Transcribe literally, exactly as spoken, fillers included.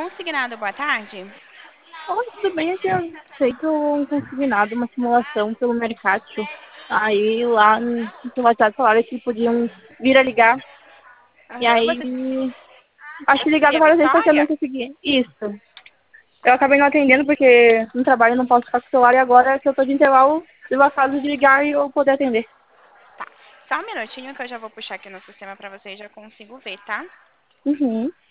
consignado, boa tarde. Oi, tudo bem? Eu tinha feito um consignado, uma simulação pelo Mercatio. Aí lá no no WhatsApp falaram que podiam vir a ligar. E Aham, aí, Você, acho que você queria ligado a várias vezes, só que eu não Vitória? consegui. Isso. Eu acabei não atendendo porque no trabalho eu não posso ficar com o celular e agora que eu tô de intervalo, deu a casa de ligar e eu poder atender. Tá. Só um minutinho que eu já vou puxar aqui no sistema pra você e já consigo ver, tá? Uhum.